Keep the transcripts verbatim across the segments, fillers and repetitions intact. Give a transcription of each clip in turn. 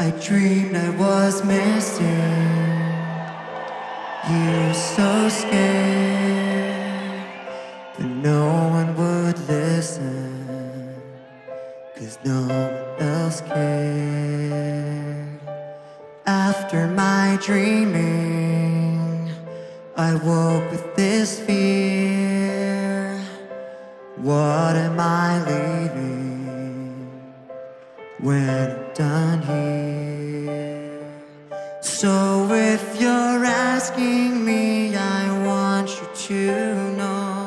I dreamed I was missing you, so scared, but no one would listen, 'cause no one else cared. After my dreaming, I woke with this fear. What am I leaving when I'm done here? So if you're asking me, I want you to know,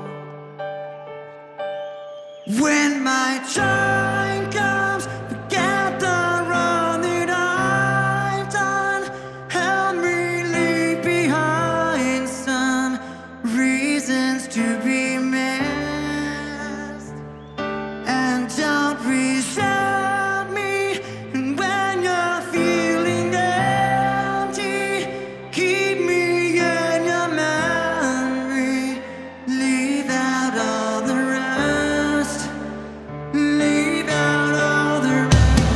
when my time comes, forget the wrong that I've done. Help me leave behind some reasons to be missed, and don't resent me. And when you're feeling empty, keep me in your memory. Leave out all the rest. Leave out all the rest.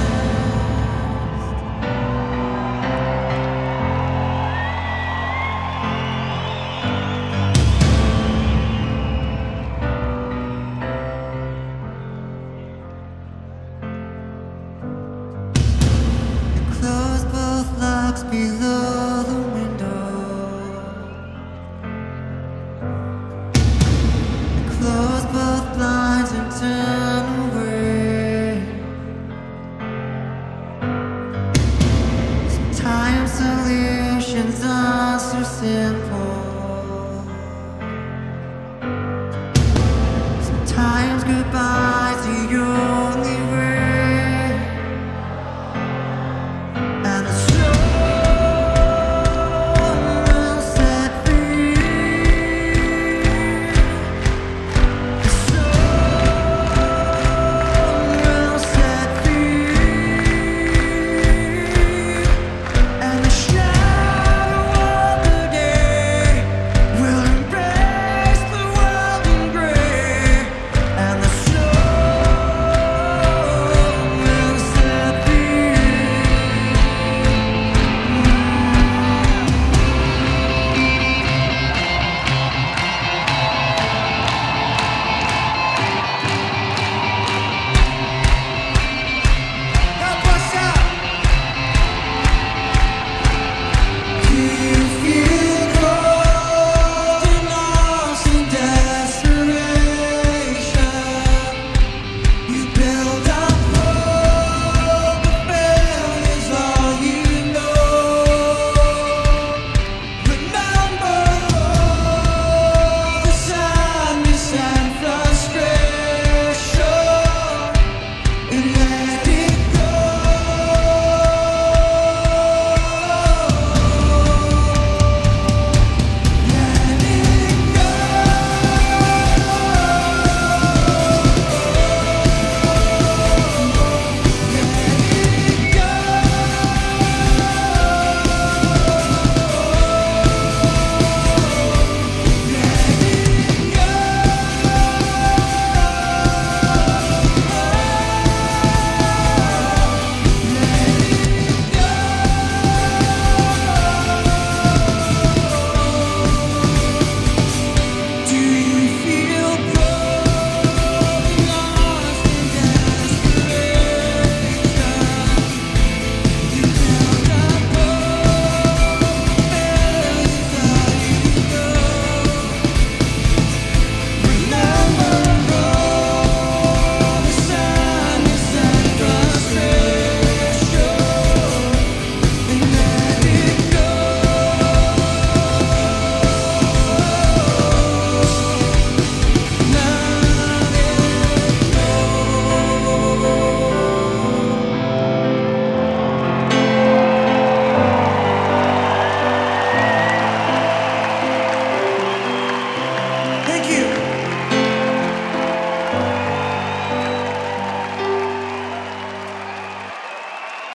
Close both locks below the window. Close both blinds and turn away. Sometimes solutions are so simple. Sometimes goodbye's the only way. And the soul will set free. The soul will set free. And the shadow of the day will embrace the world in gray. And the soul will set free. Do you feel cold and lost in desperation? You build up hope, but failure's all you know. Remember all the sadness and frustration. And